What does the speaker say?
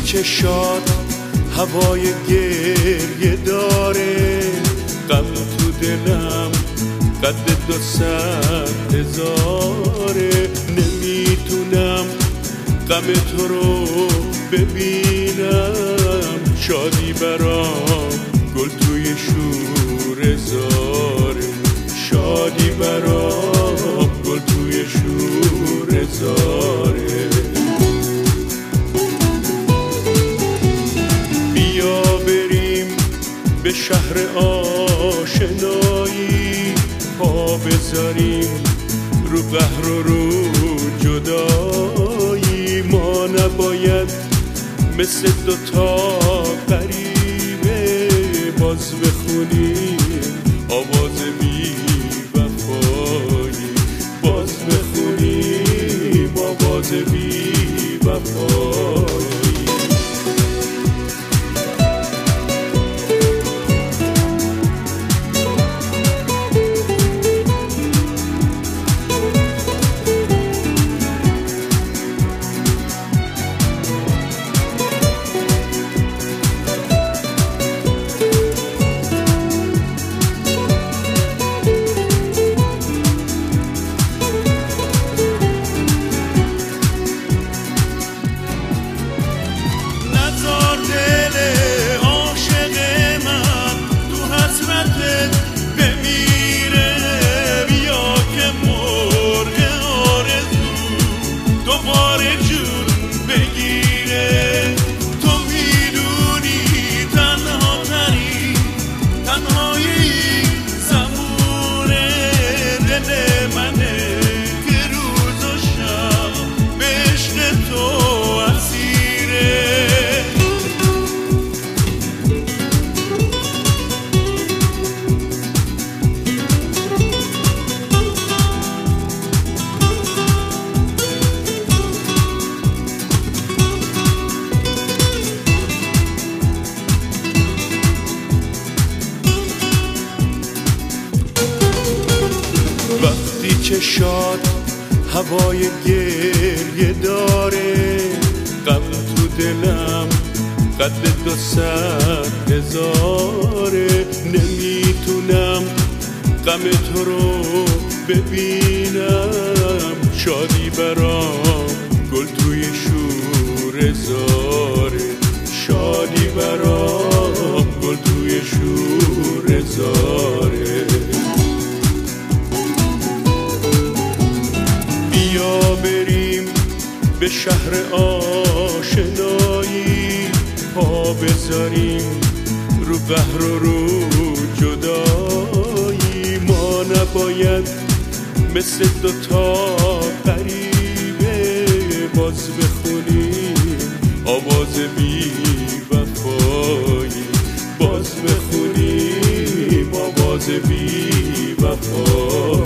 چشات هوای گریه داره، غم تو دلم قد 200,000. نمیتونم غم تو رو ببینم، شادی برام گل توی شوره زاره، شادی برام گل توی شوره زاره. بیا بریم به شهر آشنایی، پا بذاریم رو قهر و رو جدایی. ما نباید مثل دوتا غریبه باز بخونیم آواز بی وفایی، باز بخونیم آواز بی وفایی. چشات هوای گریه داره، غم تو دلم قد 200,000. نمیتونم غم تو رو ببینم، شادی برام گل توی شوره زاره، شادی برام گل توی شوره زاره. بیا بریم به شهر آشنایی، پا بذاریم رو قهر و رو جدایی. ما نباید مثل دوتا غریبه باز بخونیم آواز بی وفایی، باز بخونیم آواز بی وفایی.